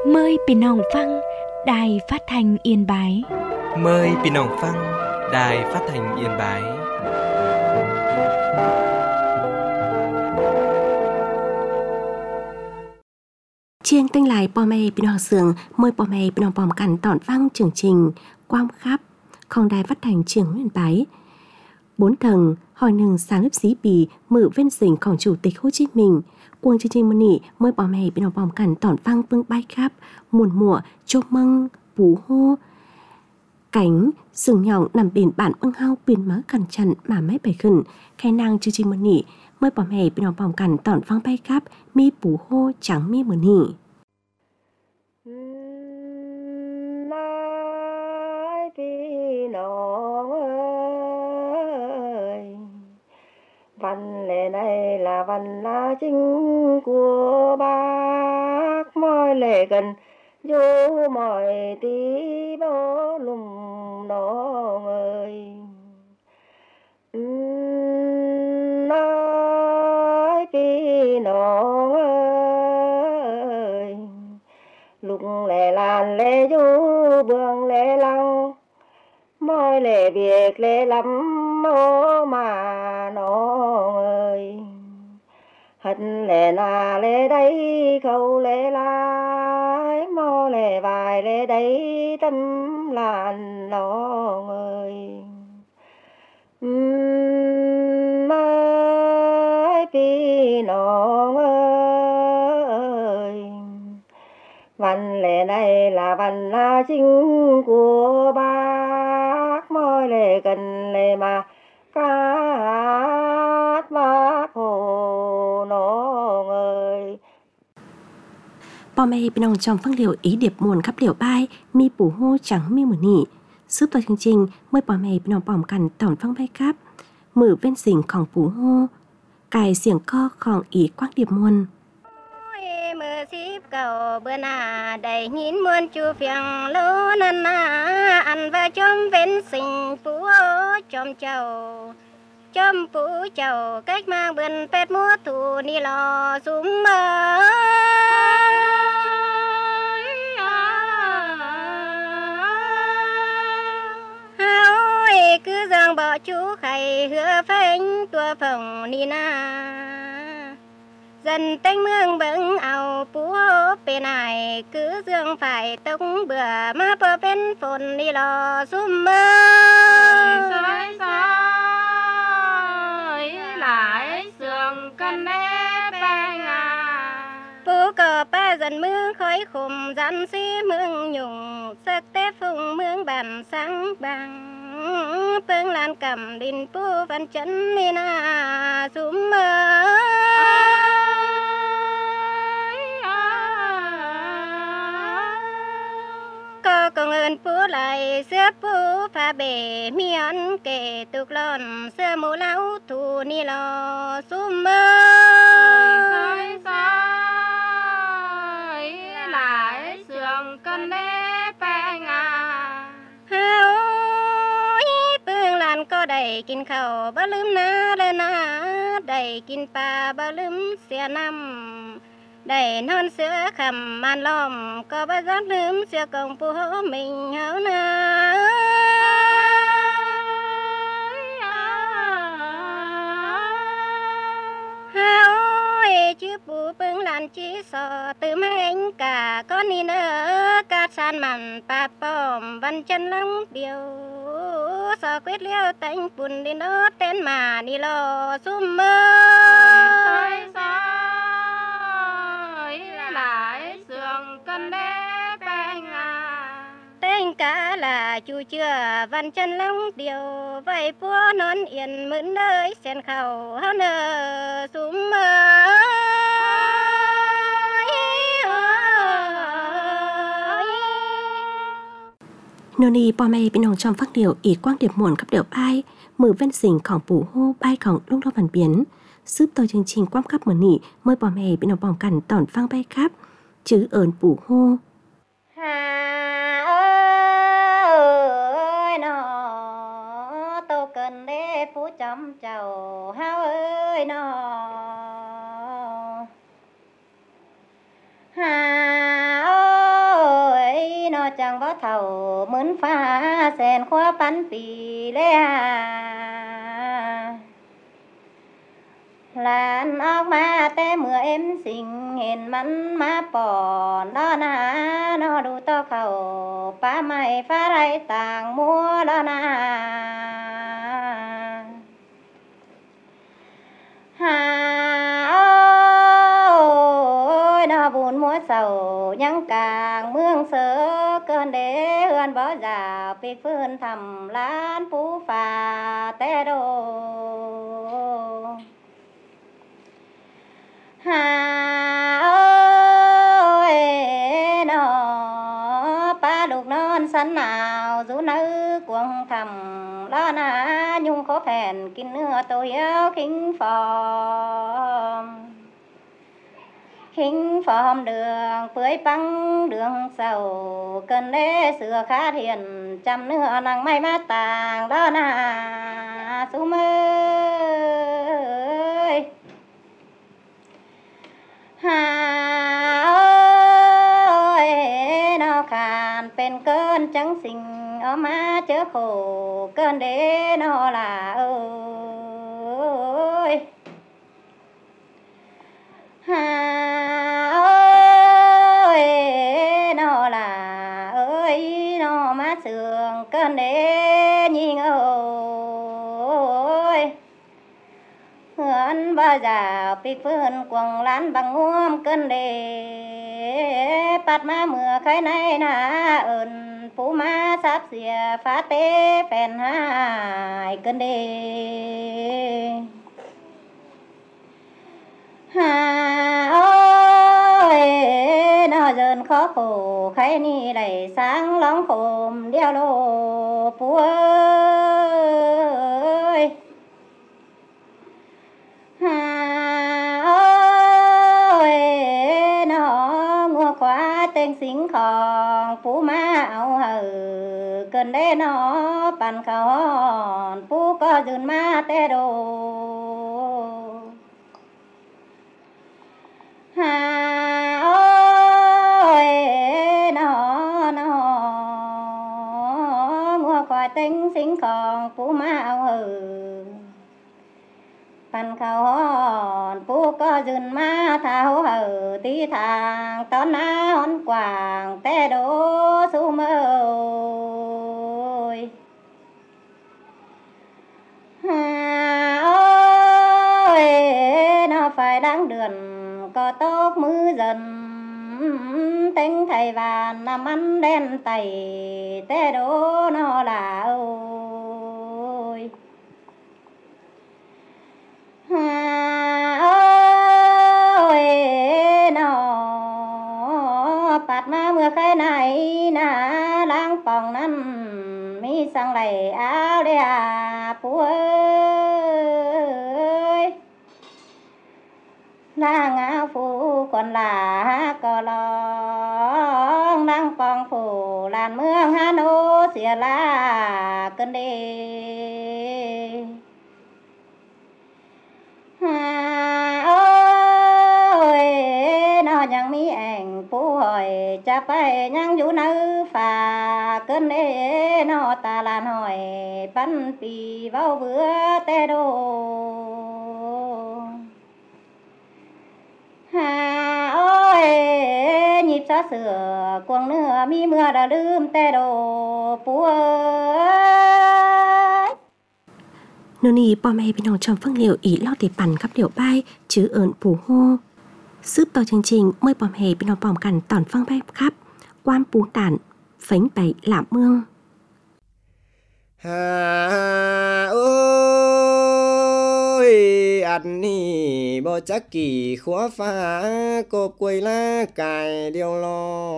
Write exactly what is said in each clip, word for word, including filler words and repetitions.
Mờiพี่น้องฟังđài phát thanh Yên Bái. Mời พี่น้องฟัง đài phát thanh Yên Bái. Chiêng tinh lại bò mêพี่น้องเสืองmời bò mêพี่น้องpòmกันตอนฟังchương trình Quang Khắpของđài phát thanh Trường Yên Bái. Bốn tầng hỏi nừng sáng lớp xí bì mự viên dìnhของChủ tịch Hồ Chí Minh. Cuồng chương trình môn nị mời bò mêพี่น้องpòmกันตอนฟังเปิ้งbái khắp muôn mùa chô mâng bú hô cánh sừng nhỏng nằm biển bản ưng hao biển mớ cằn chặn mà mấy bài khẩn khai năng chương trình môn nị mời bò mêพี่น้องpòmกันตอนฟังbái khắp mi bú hô chẳng mi môn nị. Nóiพี่น้องเơi, văn lễ này là văn lá chính của bác, mọi lễ gần vô mọi tí bó lùmน้องơi. Nóiพี่น้องơi, lúc lễ làn lễ du bường lễ lăng, mọi lễ việc lễ lắm ô màน้องơi. Hận lễ là lễ đấy khâu lễ lái, mò lễ vài lễ đấy tâm lànน้องơi. Mớiพี่น้องơi, văn lễ này là văn là chính của bác, mọi lễ gần lễ mà cát bác hồน้องơi. Bò mêพี่น้องtrong phương liệu ý điệp muôn khắp liệu bai mi bú hô chẳng mi mửa nị. Giúp toàn chương trình mời bò mêพี่น้องปอมกันตอนฟังbái khắpมือเว้นสิ่งของปูโฮกายเสียงข้อของอีกว้างเดียบมวลมือสิบเก่าเบื่อหน้าได้ยินมวนจูเฟียงโลนันนาอันว่าจอมเว้นสิ่งปูจอมเจ้าจอมปูเจ้าcáchมาเบิ่นเป็ดมัวถูนี่รอสุมเอ้ยเฮาคือจังบ่จูไข่เหือเฟ้งตัวเผ่านี่นาdân tênh mương bững ao bú bên này cứ dương phải tống bừa mà bờ bên phồn đi lò xung mơ soi soi lại sườn cân đế bang à bú cờ ba dần mương khói khùng dặn xí mương nhung sắc té phùng mương bàn sáng bằng phương lan cầm đình bú văn chân đi na xung mơ có công ơn phú lại xưa phú pha bể miên kể tục lon xưa mù lão thù ni lò xung mơ soi soi lại sườn cân đế bang à hao phương lan có đầyกินข้าวบ่ลืมนาเลยนะได้กินปลาบ่ลืมเสียน้ำได้นอนเสือคำมันล้อมก็บ่ย้อนลืมเสือกองปูมิงเฮานาเฮาชื่อปูปึงลานจีสอตื่มเองกะก้อนนี่เนอกาชานมันปาป้อมวันจันทร์ลังเดียวสอquyếtเลี้ยวแต่งปุ่นดินโนเต้นมานี่รอซุ่มเมอ soi soi lại sườn cân đế bang à tên cả là chu chưa văn chân long điều vậy pua non yên mượn nơi sen khẩu hao nơ súng mơ โนนีปอมเอเป็นน้องจอมฟักเดี่ยวอีกกว้างเดียบหมวนกับเดี่ยวไอ้มือเว้นสิ่งของปู่โฮใบของลุงรอบันเปียนซืบตัวจริงๆความคับเหมือนนี่เมื่อปอมเอเป็นน้องปอมกันตอนฟังใบครับจื้อเอิญปู่โฮหาเอ้ยนอโตเกินเด้ผู้จอมเจ้าเฮาเอ้ยนอ หา chẳng võ thầu mướn pha sen khoa bắn pì lê à lan óc ma té mưa em xinh hiền mắn má bò đó na nó đủ to khẩu phá mày phá ray tàng mua đó na hà ôi nó buồn múa sầu nhắn càng mương sớ cơn đế hươn bỏ già việc phương thầm lán phú phà té đồ hà ơi nó ba lục non sắn nào rú nữ cuồng thầm lo na nhung khó phèn kín nửa tôi yêu khinh phòm khinh phòm đường phơi băng đường sầu cần lê sửa khá thiền trăm nửa nàng may mát tàng đó na su ơi hà ơi nó khànเป็นเกินจังสิ่งเอามาเจอโขเกินเด้นอล่ะเอ้ยhà ơi nó là ơi nó má sườn cơn đế nhìn ơi hươn bao giờ bị phương quăng lán bằng nguom cơn đế bắt má mưa khai này na ơn phú má sắp xìa phá tế phèn hai cơn đế hà ơi nó dần khó khổ khai ni đầy sáng lóng khồm đeo lô phú ơi hà ơi nó ngua quá tên xính khòn phú má áo hờ cần đế nó bàn khảo hòn phú có dừng má tê đồ hà ơi nó nó ngua qua tính xính còn phú má áo hừ bàn khảo hòn phú có dừng má thảo hừ tí thang tón ná hòn quảng tê đố su mơ hà ơi nó phải đáng đường có tốt mưa dần tính thầy vàng nằm ăn đen tẩy tê đố nó là ôi hà ơi nó bạt má mưa khai này na lang phòng năn mi sang lầy áo đê à phú ơi lang áo phú còn là cò long lang phòng phủ làn mương hà nô xìa la cơn đê hà ơi nó nhang mi ảnh phú hỏi cha phải nhang vũ nữ phà cơn đê nó ta lan hỏi bắn pì vào bữa tê đô hà ơi nhịp gió sửa cuồng nửa mi mưa đã lưm tê đồ phú ơi nô nì bò mẹ bên nòng trong phương liệu ý lo đểปั่นkhắp điệu bay chứ ơn phù hô giúp tàu chương trình mời bò mẹ bên nòng bòm cằn tòn phăng bay khắp quan phú tản phánh bảy lạm mương hà ơi ăn nì bò chắc kỳ khóa phá cộp quầy lá cài điều lo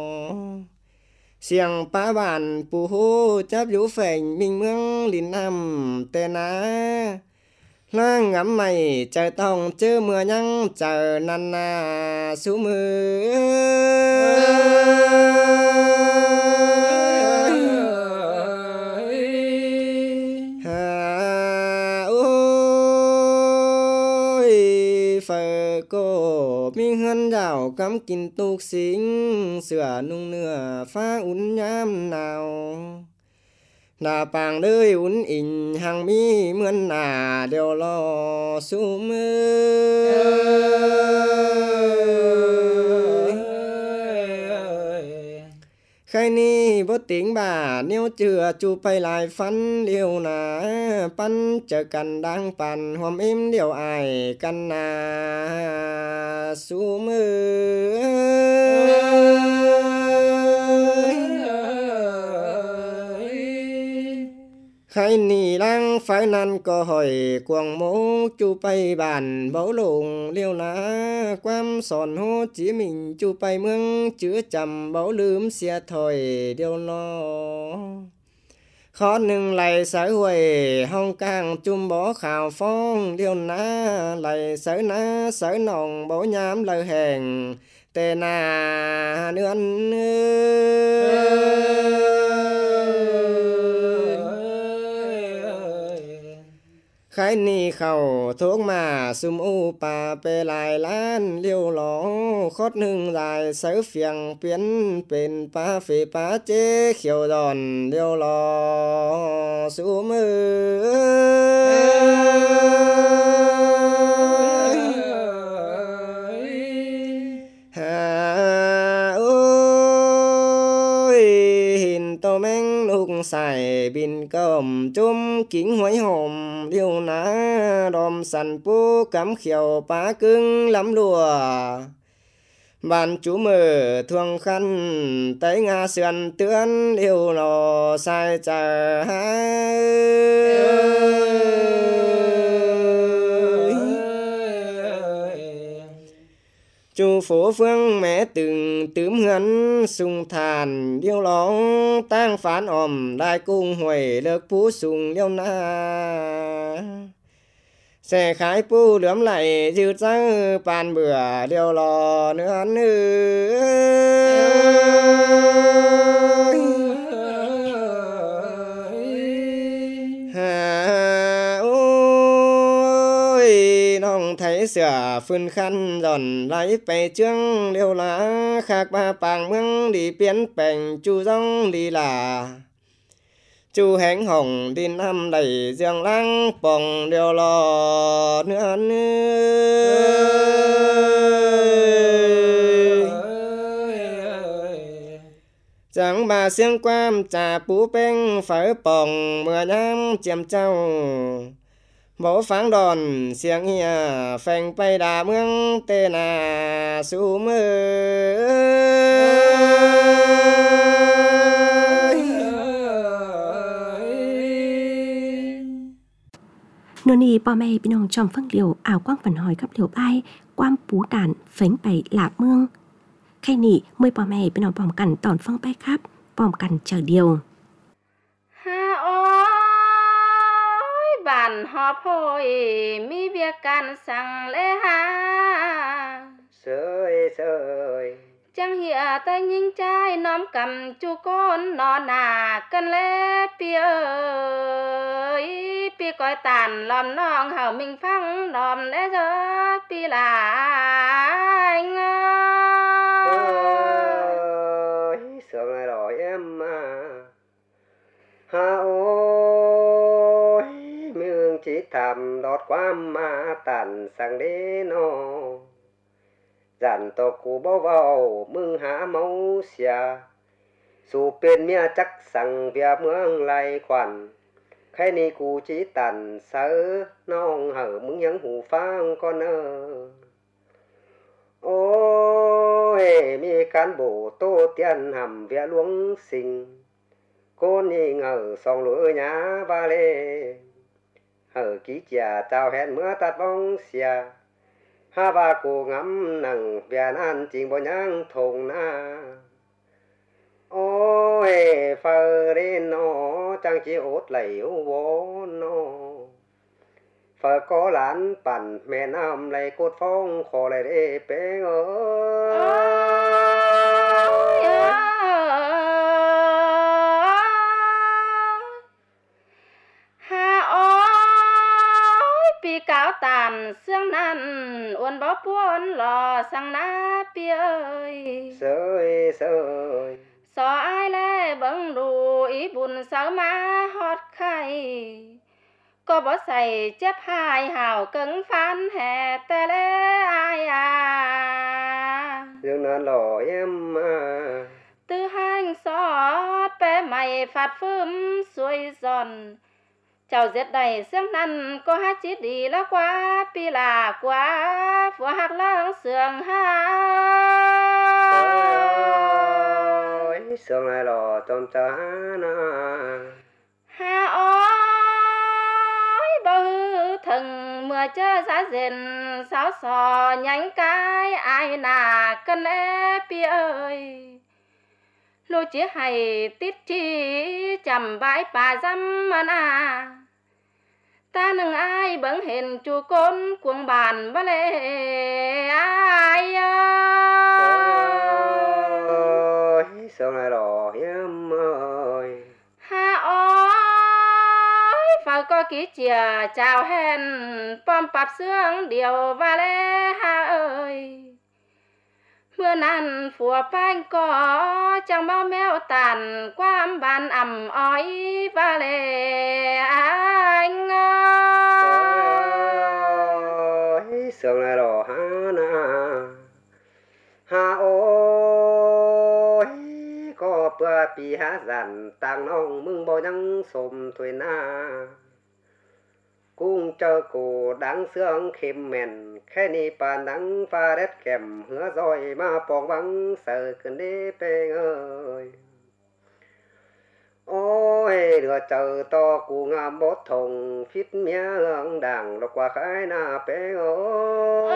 xiềng phá bản phù hô chắp vũ phènh minh mương lìn nằm tê ná lá ngắm mày trời tòng chớ mưa nhăng chờ năn na sú mưa cô mi hân dạo cắm kín tục xính sửa nung nửa phá ún nhám nào nà bàng đời ún in hàng mi mươn nà đều lo sum khai ni bố tiếng bà nếu chưa chu bay lại phấn liều nà bắn chờ cần đang bàn hôm im điều ai cần nà su mơ khai ni đang phải năn có hỏi quảng mô chu bay bàn bấu lùng liều nà quam sòn hô chỉ mình chu bay mương chứa chầm bấu lướm xe thổi điều lo khó nâng lại sở huệ hong càng chung bó khảo phong điều ná lại sở ná sở nòng bó nhám lời hẹn tê nà nương khai ni khẩu thuốc mà sum u pa pe lại lan liêu ló khót nương dài sở phiền biến bên pa phê pa chế khiêu đòn liêu ló sum tô men lúc xài bin cơm chôm kính hoái hòm liêu ná đom sẵn bố cắm khiều bá cưng lắm lùa bạn chú mở thường khăn tới ngà sườn tươn liêu lò sai chờ chu phố phương mẹ từng tướm hấn sung thàn điêu lóng tang phán òm đại cung huệ lực phú sung liêu na xe khái pu lướm lại dư trắng bàn bữa điêu lò nữa nữa thấy sửa phun khăn giòn lấy bày trương liêu lá khác ba bàng mương đi biến bèn chu rong đi là chu hẹn hồng đi năm đầy giang lăng bồng liêu lò nữa nữa chẳng bà xiên quam trà bú beng phải bồng mưa nhám chiêm châu bố phán đòn xiềng hìa phèn bay đà mương tê nà su mơ nô nì bò mê bên ông trong phân liều ảo quang phần hỏi cấp liều bay quam bú đàn phánh bày lạ mương khay nị mới bò mê bên ông bòm cằn tòn phân bay khắp bòm cằn chờ điều bản họp hội mi việc can sang lễ ha sơi sơi chẳng hiểu tay nhìn trai nóm cầm chu con nó nà cân lễ pi ơi pi coi tàn lòm nong hảo mình phăng nòm lễ gió pi là anh ơi sướng này rồi em à ha ôi chỉ thầm đọt qua mà tàn sang đế nó dàn tổ cụ bao vào mừng há máu xìa dù bên mía chắc sang việc mương lại khoản khai ni cụ chỉ tàn sớ nong hở mừng những hủ phang con ơ ôi mi cán bộ tô tiền hầm việc luống sinh cô nhị ngờ song lửa nhá ba lê ở ký chả chào hẹn mưa tạt bóng xìa ha ba cô ngắm nằng việt an chính bộ nhang thùng na ôi phơ đến nó chẳng chỉ ốt lấy vô nó phơ có lánปั่น mẹ nam lấy cốt phong khó lại để bé ơi cáo bao tàn xương nan uốn bao buồn lò sang ná bia ơi sơi sơi so ai lẽ bâng đủ ý buồn sao má hót khay có bỏ xài chép hai hào cứng phán hè tê lê ai à dương nan lò em à tư hành xót bé mày phạt phơm xuôi giòn chào giết đầy xương năn có hát chít đi lá quá pi là quá vừa hạt lăng sườn ha sườn này lò tôm cha na ha ôi bao thần mưa chớ giá dền sáo sò nhánh cái ai nà cân lẽ pi ơi lô chỉ hay tít chi chầm bãi bà dăm mà na ta nâng ai bấn hình chu côn cuồng bàn và lệ ai ơi sương này lò hiếm ơi ha ôi phải có ký chìa chào hẹn pom bạp xương điều và lệ ha ơi mưa nàn phùa phanh có chẳng bao mèo tàn qua bàn ẩm ói và lệ anh ơi sương này lò ha na ha ôi có bữa pi ha dàn tàng nong mừng bao nhăng xồm tuổi na cung chờ cổ đáng sương khêm mèn khe ni bàn nắng pha đét kèm hứa rồi mà bong băng sợ cơn đế bê ơi ôi đứa chờ to cụ ngàm bốt thùng phít mía hương đảng lọc qua khai na bê ơi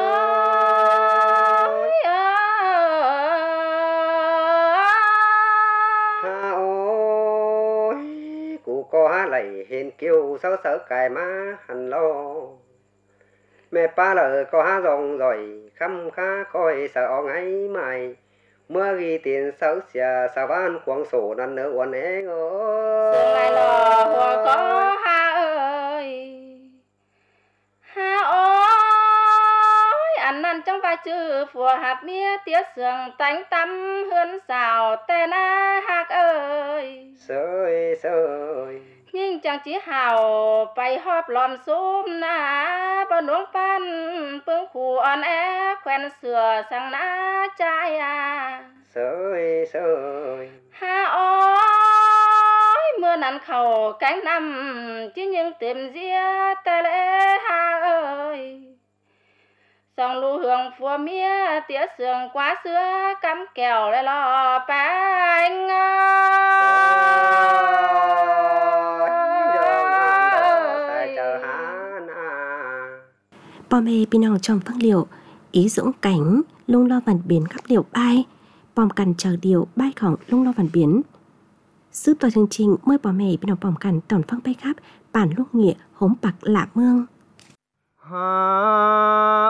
ha ôi cụ có há lầy hiền kiều sớ sớ cài má hẳn lo mẹ ba lời có há rong rồi khăm khá coi sợ ông ấy mày mưa ghi tiền sáu xìa sao ban quảng sổ năn nở uốn é ơi sương lại lò hồ có ha ơi ha ôi ăn năn trong vai chữ phùa hạt mía tía sương tánh tắm hươn xào tê na hạc ơi sơi sơi nhưng chẳng chỉ hào bay hóp lòm xúm na bao nuông pan phương khu on é quen sửa sang na trai à sơi sơi ha ôi mưa nắng khẩu cánh năm chỉ những tìm ria tê lê ha ơi song lưu hương phùa mía tía sương quá xưa cắm kèo lại lò bánh Bò mê bên nòng trong phương liệu ý dũng cảnh lung lo vần biến khắp liệu bay bòm cằn chờ điều bay khổng lung lo vần biến giúp tòa chương trình mời bò mê bên nòng bòm cằn tòn phăng bay khắp bản lúc nghĩa hống bạc lạ mương ha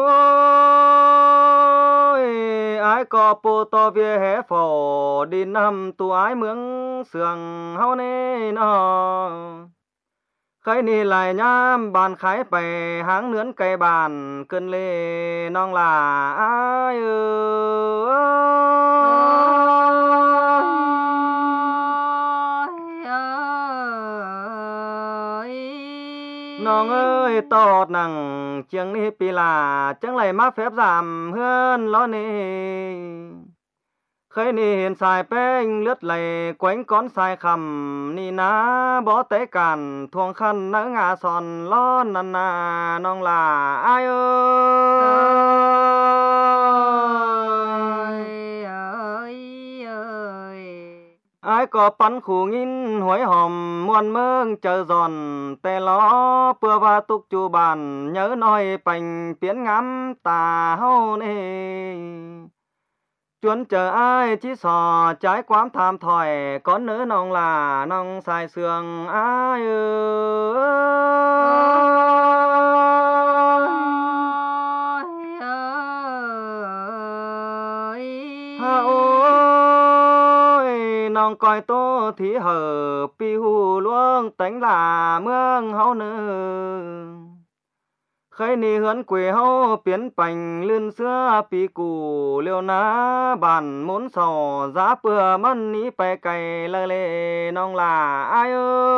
ôi ai có po to về hè phò đi năm tu ái mương sườn hao nê nó khái ni lại nhám bàn khái bè háng nướn cây bàn cơn lê nong là ai ơi nong ơi tọt nằng chiêng ni pi là chẳng lại má phép giảm hơn lo nê khơi ni hiền xài beng lướt lầy quánh con xài khầm ni ná bó tế càn thuông khăn nỡ ngà sòn lo năn nà nong là ai ơi ơi ơi ai có bắn khủ nghìn huấy hòm muôn mương chờ giòn tè ló bưa và tục chu bàn nhớ nói bành biến ngắm tà hâu nê chuốn chờ ai chỉ sò trái quám tham thỏi có nữ nong là nong xài sương ai ơi ha ôi nong coi tô thí hở pi hu luông tánh là mương hấu nữ khơi ni hướn quê hâu biến bành lươn xưa pi cù liêu ná bản muốn sò giá bừa mân ní bè cày lơ lê nong là ai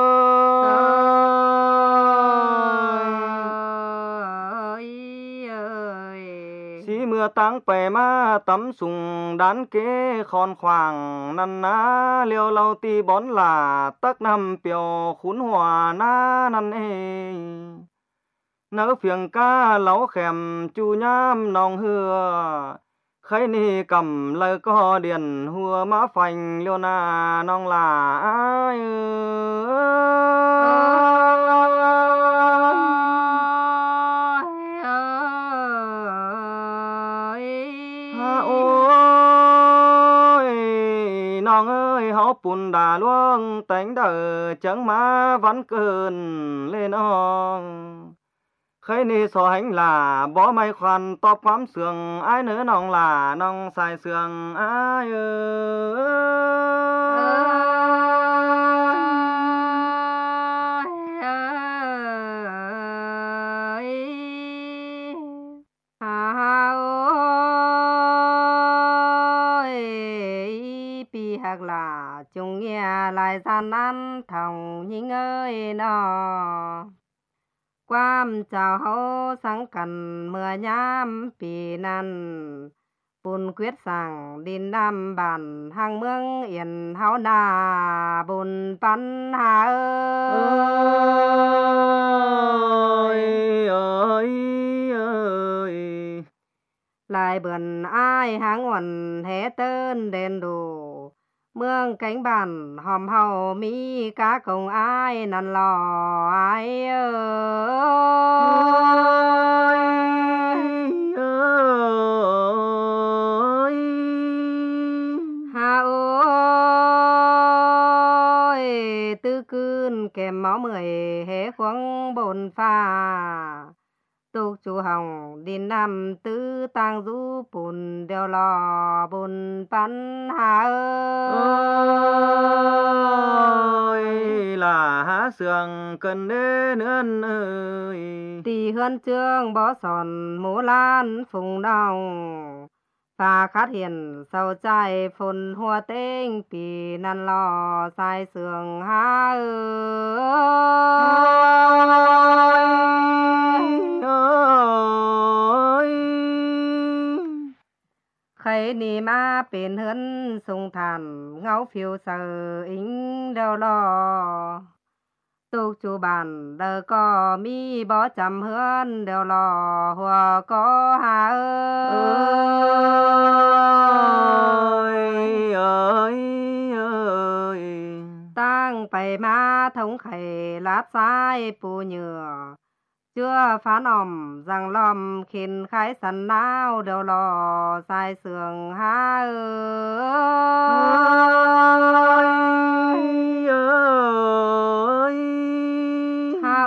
ơi xí mưa táng bè ma tắm sùng đán kế khòn khoàng năn ná liêu lau ti bón là tắc năm piều khún hòa na năn ê nỡ phiền ca lấu khèm chu nhám nòng hưa khấy ni cầm lời co điền hùa má phành liêu na nong là ai ha ôi nong ơi hó bùn đà luông tánh đờ chẳng má vẫn cơn lên nong khấy ni so hành là bó may khoan to quắm sườn ai nữa nong là nong xài sườn ai hạc là chung nghe lại gian nan thòng nhinh ơi nó quam chào hấu sáng cần mưa nhám pì năn bùn quyết sàng đin nam bản hàng mương yên háo nà bùn pan hà ơi ơi ơi lại bườn ai háng nguồn hé tơn đèn đủ mương cánh bàn hòm hầu mi cá công ai năn lò ai ơi ơi ha ôi tư cươn kèm máu mười hé khoáng bồn pha tục chú hồng đi năm tứ tang du bùn đeo lò bùn pan hà ơi là há sườn cần đế nương ơi tì hơn trương bó sòn mũ lan phùng đồng và khát hiền sầu trai phun hoa tinh pì năn lò sai sườn há ơi khấy ni ma bên hân sung thàn ngáo phiêu sờ ính đeo lò tục chú bàn đờ có mi bó chầm hươn đeo lò hòa có hà ơi ơi ơi tang bày ma thống khẩy lát sai bù nhựa chưa phán ỏm rằng lòm khiến khái sẵn nào đều lò sai sườn há ơi ơi ha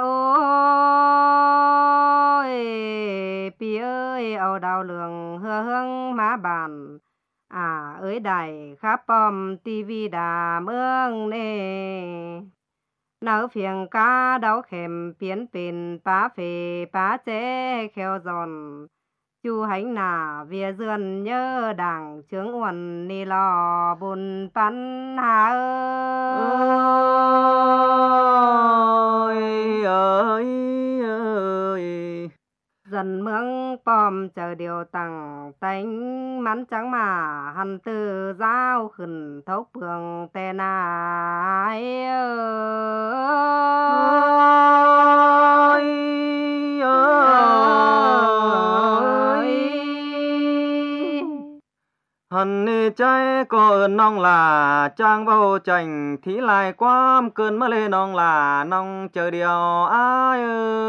ôi pi ơi âu đào lường hưa hương má bàn à ơi đài khắp bom tivi đà mương nè nấu phiền cá đau khèm biến pin bá phê bá chế kheo giòn chu hành nà vía dườn nhớ đảng trướng uẩn ni lò bùn pan hà ơi ơi ơi dần mương bom chờ điều tặng tánh mắn trắng mà hằn từ giao khẩn thấu bường tè nai ơi ơi hằn ni trái có ơn nong là trang bao chành thí lại quam cơn mơ lê nong là nong chờ điều ai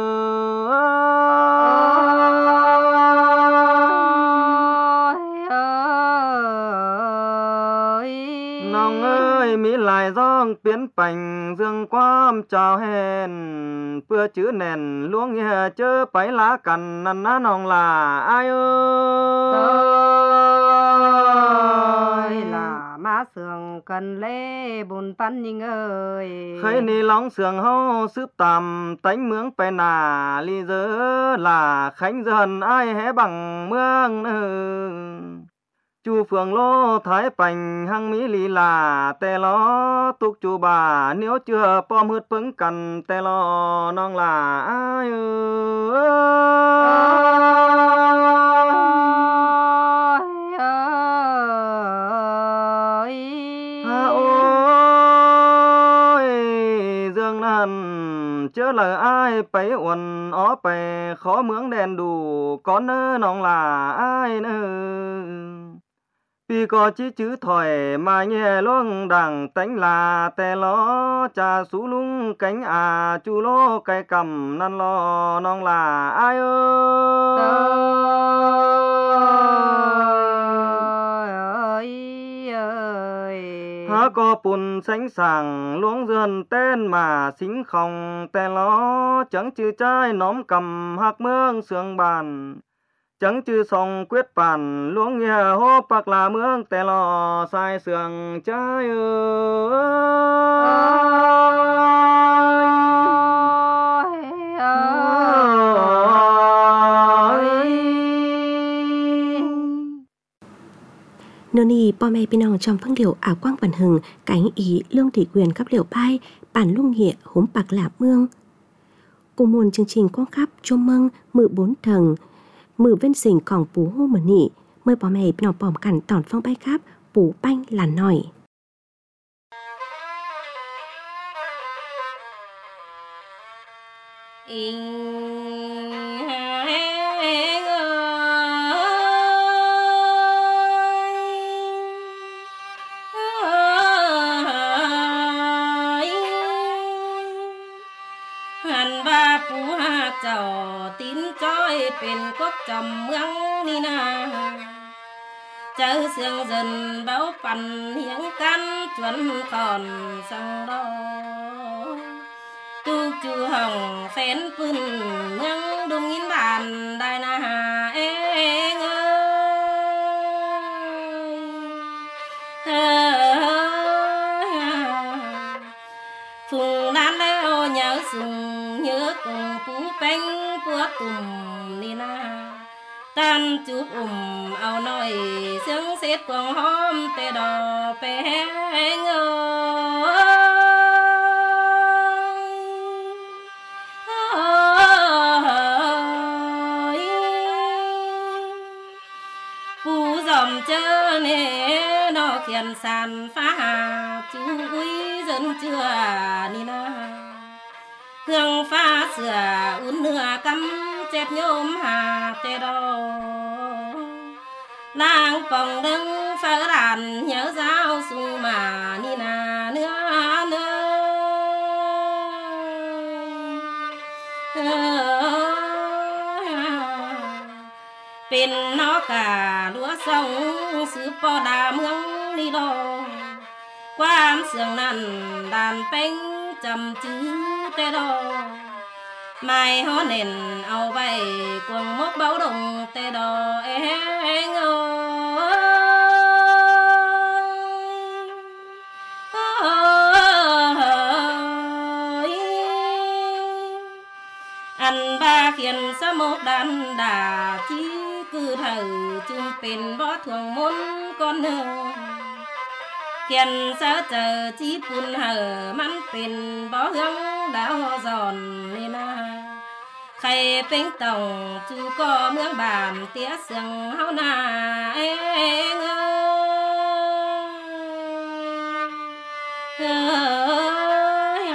nong ơi mỹ lại giong biến bành dương quam chào hèn bữa chữ nền luống nghe chớ bấy lá cằn năn ná nong là ai ơi là má sườn cần lê bùn pan nhìn ơi khơi ni lóng sườn hô sướp tầm tánh mướng pe nà ly dơ là khánh dần ai hé bằng mương nơ chu phường lô thái bành hăng mỹ lì là tè lo tục chu bà nếu chưa pom hướt pứng cần tè lo nong là ai ơi ha ôi dương nan chớ lời ai bấy uẩn ó bè khó mướng đèn đủ có nơ nong là ai nơ vì có chí chữ thoại mà nghe luông đằng tánh là tè lo cha sú lung cánh à chu lô cây cầm năn lo nong là ai ơi ơi há có bùn sánh sàng luống dườn tên mà xính không tè lo chẳng chữ trai nóm cầm hạc mương sương bàn chẳng chư song quyết bản luống nghe hô bạc là mương tè lò sai sườn trái Nô nì bò mẹ bên nòng trong phăng liệu ảo quang bản hừng cánh ý lương thị quyền khắp liệu pai bản lung nghĩa húm bạc lạ mương cùng muôn chương trình quang khắp chôm mâng mự bốn thần mự vên sình còn bú hô mở nị mời bò mẹ bên nòng bòm cằn tỏn phong bay khắp bú banh là nổi hàn ba phú hạ trò tín chói bên quốc trầm mương ni na chớ sương dần báo phần hiếng can chuẩn còn sang đó tu chu hồng phén phun mương đông nghìn bàn đại na hà eng ơi phùng đan leo nhớ sùng nhớ cùng phú bánh búa tùm ni na tan chụp ủng ao nói sướng xét quăng hôm tê đò bé ngơ phú dòm chơ nè nó khiển sàn phá hà chú quý dân chưa ni na hương pha sửa un nửa cắm chép nhôm hà tê đô nàng phòng đứng phở đàn nhớ giáo sung mà ni na nữa nữa bên nó cả lúa sông sứ po đà mương đi đô quam sương nằn đàn bánh chầm chữ tê đô mai hó nền ao bay quần mốt báo đồng tê đò em ơi anh ba khiển sa một đàn đà chỉ cứ thử chung pin bó thường muốn con nương khiển sa chờ chỉ phun hở mắn pin bó hướng đã ho giòn lên na khay bánh tòng chú có mương bàn tía sừng hao na em ơi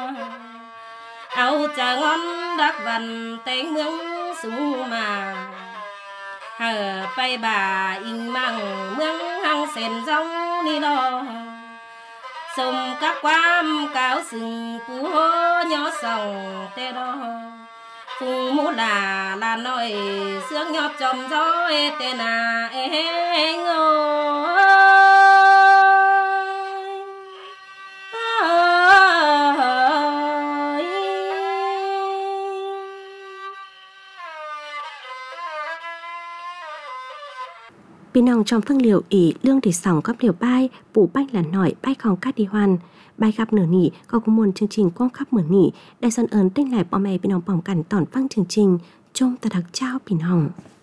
áo trà ngon đắc vần tên mương súng mà hở bay bà in mang mương hăng sền rong đi lo sông các quam cáo sừng cú hô nhỏ sòng tê đo phùng mũ là là nói sướng nhọt chồng gió tê nà em ơi Bên nòng trong thương liệu ý lương để sòng các liều bay, bù bách là nổi bay không cát đi hoàn. Bài gặp nửa nỉ có cũng muốn chương trình quang khắp mở nỉ. Đại dân ơn tên lại bò mẹ bên nòng bỏng cảnh tỏn văng chương trình. Trong ta đặc trao bình hồng.